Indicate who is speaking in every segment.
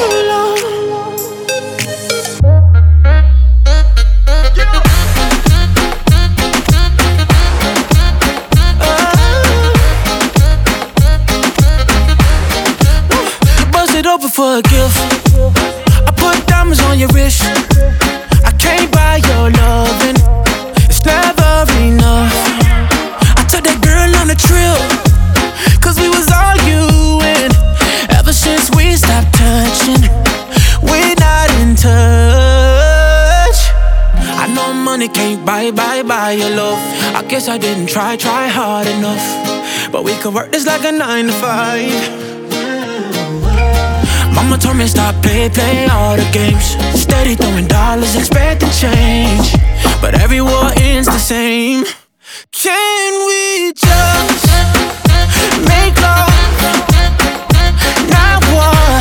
Speaker 1: Over for a gift. I put diamonds on your wrist. I can't buy your loving. It's never enough. I took that girl on a trip, cause we was arguing. Ever since we stopped touching, we're not in touch. I know money can't buy your love. I guess I didn't try hard enough. But we could work this like a 9 to 5. Mama told me stop play all the games. Steady throwing dollars, expecting change. But every war ends the same. Can we just make love, not war?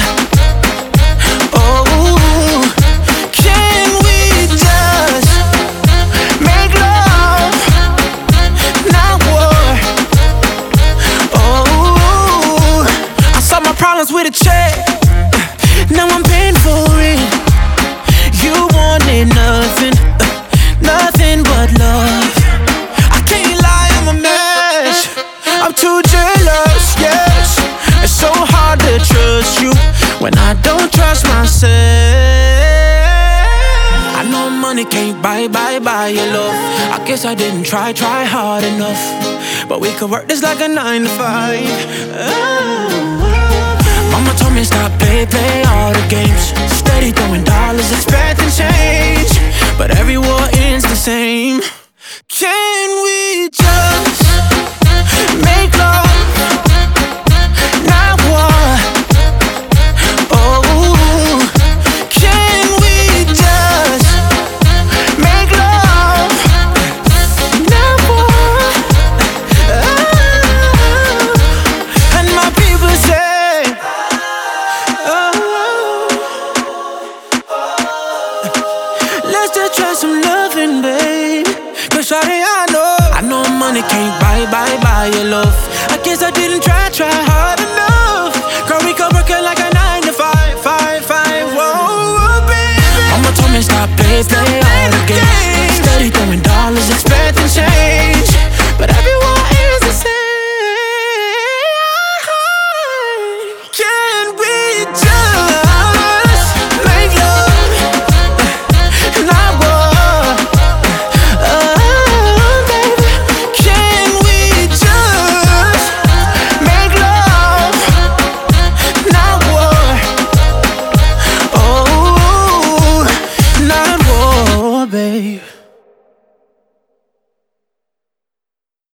Speaker 1: Oh, can we just make love, not war? Oh, I solved my problems with a check. Now I'm paying for it. You wanted nothing, nothing but love. I can't lie, I'm a mess. I'm too jealous, yes. It's so hard to trust you when I don't trust myself. I know money can't buy your love. I guess I didn't try hard enough. But we could work this like a 9 to 5. Mama told me stop play all the games. Steady throwing dollars, expecting change. But every war ends the same. Can we just make love, not war? Oh, can we just make love, not war? Oh, and my people say, let's just try some loving, babe. Cause shawty, I know money can't buy your love. I guess I didn't try hard enough. Girl, we could work it like a 9 to 5. Whoa, baby. Mama told me stop play all the games. Steady throwing dollars, expecting change.